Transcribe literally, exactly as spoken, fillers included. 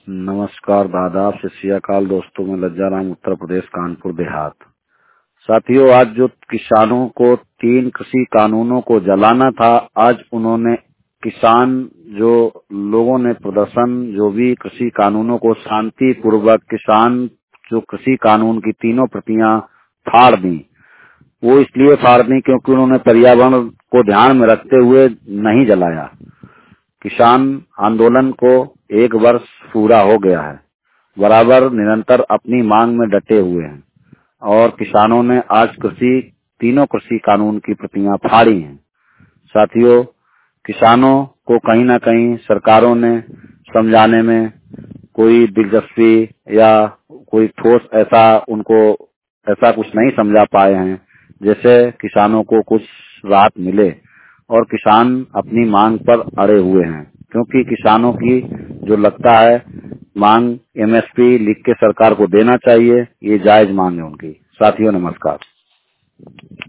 नमस्कार, आदाब, सत श्री अकाल दोस्तों। मैं लज्जाराम, उत्तर प्रदेश, कानपुर देहात। साथियों, आज जो किसानों को तीन कृषि कानूनों को जलाना था, आज उन्होंने किसान जो लोगों ने प्रदर्शन, जो भी कृषि कानूनों को शांति पूर्वक किसान जो कृषि कानून की तीनों प्रतियां फाड़ दी, वो इसलिए फाड़ दी क्योंकि उन्होंने पर्यावरण को ध्यान में रखते हुए नहीं जलाया। किसान आंदोलन को एक वर्ष पूरा हो गया है, बराबर निरंतर अपनी मांग में डटे हुए हैं और किसानों ने आज कृषि तीनों कृषि कानून की प्रतियां फाड़ी हैं। साथियों, किसानों को कहीं ना कहीं सरकारों ने समझाने में कोई दिलचस्पी या कोई ठोस ऐसा उनको ऐसा कुछ नहीं समझा पाए हैं जैसे किसानों को कुछ राहत मिले, और किसान अपनी मांग पर अड़े हुए हैं क्योंकि किसानों की जो लगता है मांग एमएसपी लिख के सरकार को देना चाहिए, ये जायज मांग है उनकी। साथियों, नमस्कार।